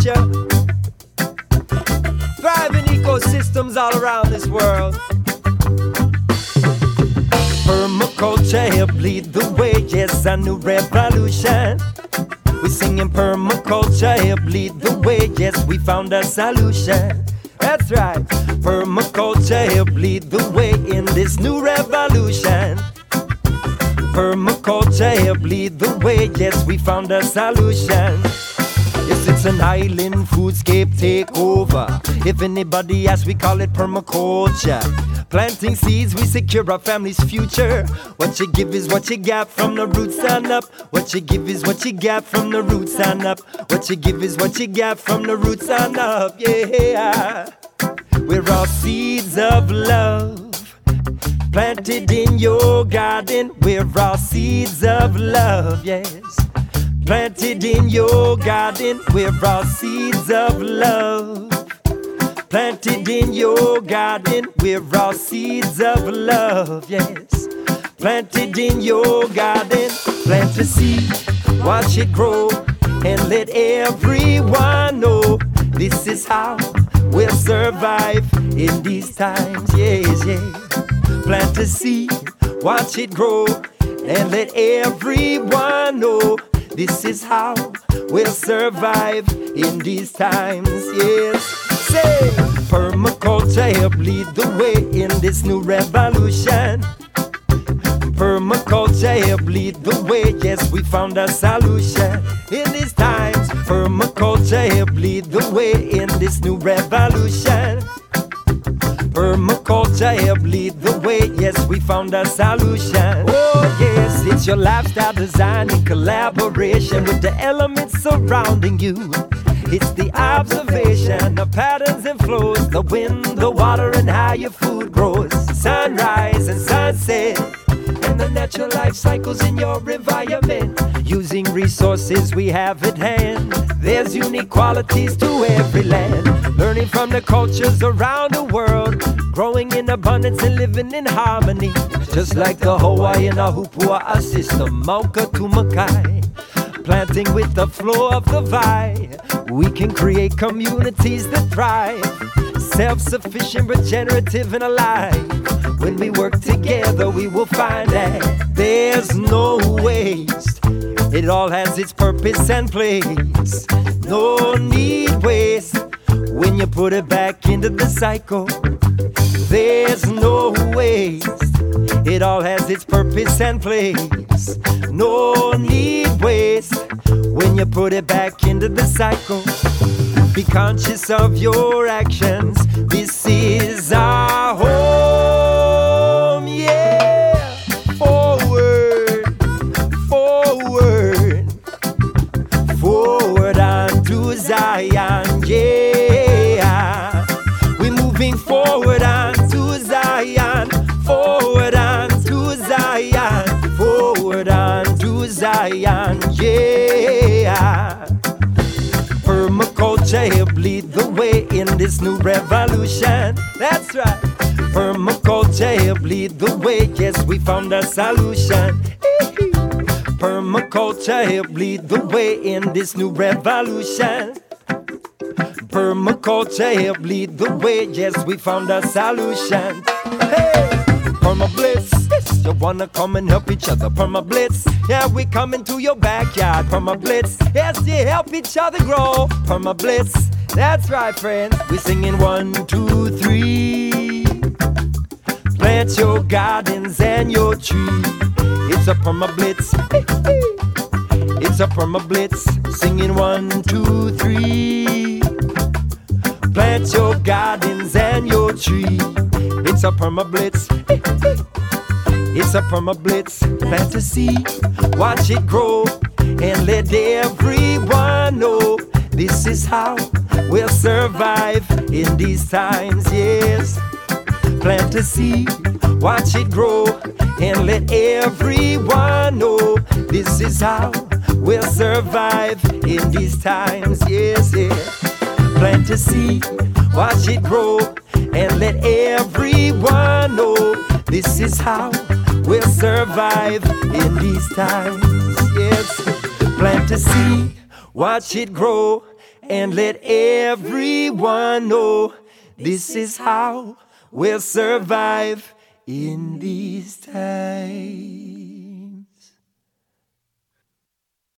future. Thriving ecosystems all around this world. Permaculture help lead the way, yes, a new revolution. We singing permaculture help lead the way, yes, we found a solution. That's right, permaculture help lead the way in this new revolution. Permaculture help lead the way, yes, we found a solution. Yes, it's an island foodscape takeover. If anybody asks, we call it permaculture. Planting seeds, we secure our family's future. What you give is what you got from the roots and up. What you give is what you got from the roots and up. What you give is what you got from the roots and up. Yeah, we're all seeds of love planted in your garden. We're all seeds of love, yes, planted in your garden. We're all seeds of love planted in your garden. We're all seeds of love, yes, planted in your garden. Plant a seed, watch it grow, and let everyone know this is how we'll survive in these times. Yes, yes. Plant a seed, watch it grow, and let everyone know this is how we'll survive in these times. Yes. Say, permaculture help lead the way in this new revolution. Permaculture help lead the way, yes, we found a solution in these times. Permaculture help lead the way in this new revolution. Permaculture help lead the way, yes, we found a solution. Oh yes, it's your lifestyle design in collaboration with the elements surrounding you. It's the observation of patterns and flows, the wind, the water, and how your food grows. Sunrise and sunset, and the natural life cycles in your environment. Using resources we have at hand, there's unique qualities to every land. Learning from the cultures around the world, growing in abundance and living in harmony. Just like the Hawaiian Ahupua'a system, Mauka to Makai. Planting with the flow of the vine, we can create communities that thrive. Self-sufficient, regenerative, and alive. When we work together, we will find that there's no waste. It all has its purpose and place. No need waste when you put it back into the cycle. There's no waste. It all has its purpose and place. No need waste when you put it back into the cycle. Be conscious of your actions. This is our home, yeah. Forward, forward, forward unto Zion, yeah. We're moving forward unto Zion, forward unto Zion, forward unto Zion, yeah. Permaculture help lead the way in this new revolution. That's right. Permaculture help lead the way, yes, we found a solution. Permaculture help lead the way in this new revolution. Permaculture help lead the way, yes, we found a solution. Hey, Permablitz, you wanna come and help each other? Permablitz, yeah, we coming to your backyard. Permablitz, yes, you help each other grow. Permablitz, that's right, friends. We singing 1, 2, 3. Plant your gardens and your trees. It's a Permablitz. It's a Permablitz. Singing 1, 2, 3. Plant your gardens and your trees. It's a Permablitz. It's a Permablitz. Plant a seed, watch it grow, and let everyone know this is how we'll survive in these times. Yes. Plant a seed, watch it grow, and let everyone know this is how we'll survive in these times. Yes, yes. Plant a seed, watch it grow, and let everyone know this is how we'll survive in these times. Yes. Plant a seed, watch it grow, and let everyone know this is how we'll survive in these times.